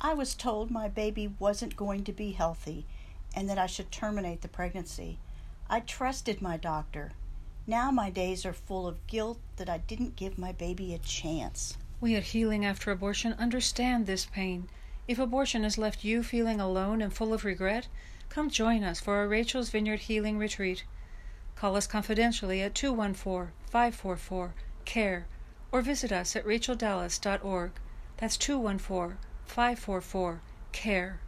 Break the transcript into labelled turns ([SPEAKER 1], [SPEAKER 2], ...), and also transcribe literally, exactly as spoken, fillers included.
[SPEAKER 1] I was told my baby wasn't going to be healthy and that I should terminate the pregnancy. I trusted my doctor. Now my days are full of guilt that I didn't give my baby a chance.
[SPEAKER 2] We at Healing After Abortion understand this pain. If abortion has left you feeling alone and full of regret, come join us for our Rachel's Vineyard Healing Retreat. Call us confidentially at two one four, five four four, C A R E or visit us at rachel dallas dot org. That's two one four, five four four, C A R E.